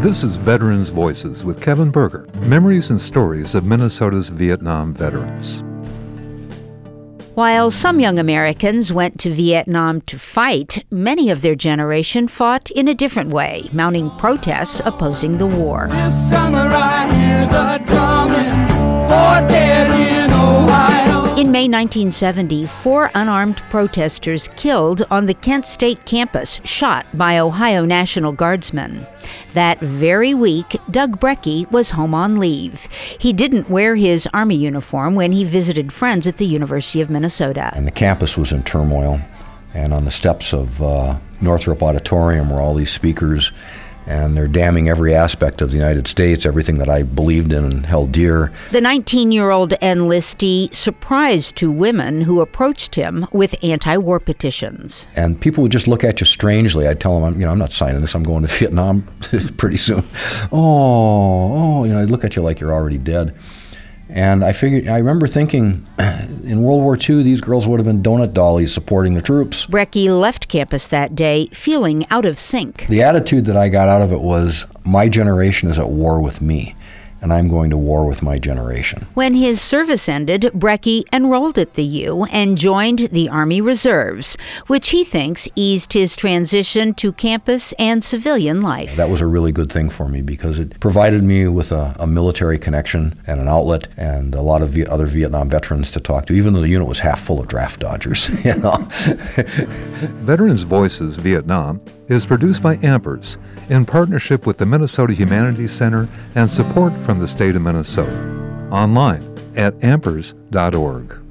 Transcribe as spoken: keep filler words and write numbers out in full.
This is Veterans Voices with Kevin Berger, memories and stories of Minnesota's Vietnam veterans. While some young Americans went to Vietnam to fight, many of their generation fought in a different way, mounting protests opposing the war. This summer I hear the drumming, for dead in Ohio. In May nineteen seventy, four unarmed protesters killed on the Kent State campus, shot by Ohio National Guardsmen. That very week, Doug Brekke was home on leave. He didn't wear his Army uniform when he visited friends at the University of Minnesota. And the campus was in turmoil, and on the steps of uh, Northrop Auditorium were all these speakers, and they're damning every aspect of the United States, everything that I believed in and held dear. The nineteen-year-old enlistee surprised two women who approached him with anti-war petitions. And people would just look at you strangely. I'd tell them, I'm, you know, I'm not signing this. I'm going to Vietnam pretty soon. Oh, oh, you know, I'd look at you like you're already dead. And I figured, I remember thinking, in World War Two, these girls would have been donut dollies supporting the troops. Brekke left campus that day feeling out of sync. The attitude that I got out of it was, my generation is at war with me, and I'm going to war with my generation. When his service ended, Brekke enrolled at the U and joined the Army Reserves, which he thinks eased his transition to campus and civilian life. That was a really good thing for me because it provided me with a, a military connection and an outlet and a lot of v- other Vietnam veterans to talk to, even though the unit was half full of draft dodgers. You know? Veterans Voices Vietnam is produced by Ampers in partnership with the Minnesota Humanities Center and support from the state of Minnesota. Online at ampers dot org.